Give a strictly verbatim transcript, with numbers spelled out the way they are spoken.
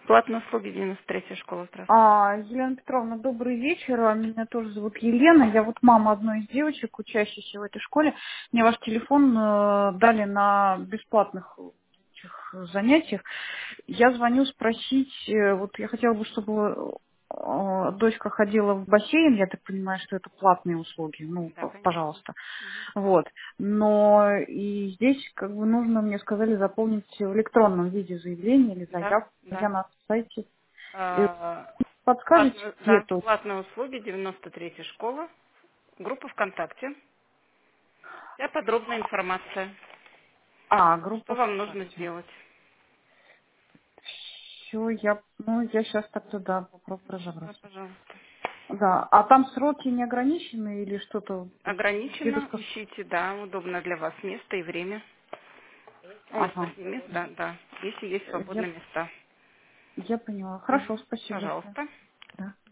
Платные услуги, девяносто третья школа, здравствуйте. А, Елена Петровна, добрый вечер. А, Меня тоже зовут Елена. Я вот мама одной из девочек, учащейся в этой школе. Мне ваш телефон э, дали на бесплатных этих занятиях. Я звоню спросить, э, вот я хотела бы, чтобы э, дочка ходила в бассейн. Я так понимаю, что это платные услуги. Ну, Да, п- конечно. пожалуйста. Мгм. Вот. Но и здесь, как бы, нужно, мне сказали, заполнить в электронном виде заявление или Да, заявку. Я да. на сайте. Э, А, Подскажете, платные, где да, это? платные услуги, девяносто третья школа, группа ВКонтакте. Вся подробная информация. А, Что группа вам нужно ВКонтакте. сделать? Все, я, ну, я сейчас так туда попробую Да, разобраться. пожалуйста. Да, а там сроки не ограничены или что-то? Ограничено, Дедушка... ищите, да, удобно для вас место и время. Ой, Ага, спроси, место, да, да, если есть я, свободные места. я поняла. Хорошо, Мгм. спасибо большое. Пожалуйста. Да.